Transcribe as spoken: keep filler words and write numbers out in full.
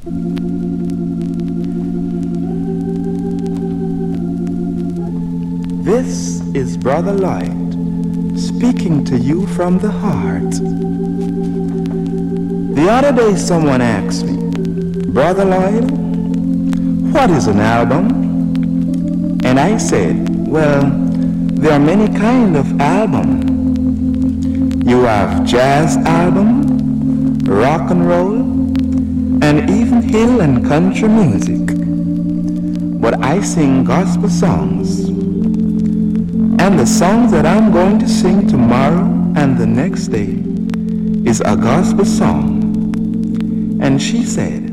This is Brother Lloyd speaking to you from the heart. The other day someone asked me, Brother Lloyd, what is an album? And I said, well, there are many kinds of albums. You have jazz album, rock and roll, and even hill and country music. But I sing gospel songs. And the songs that I'm going to sing tomorrow and the next day is a gospel song. And she said,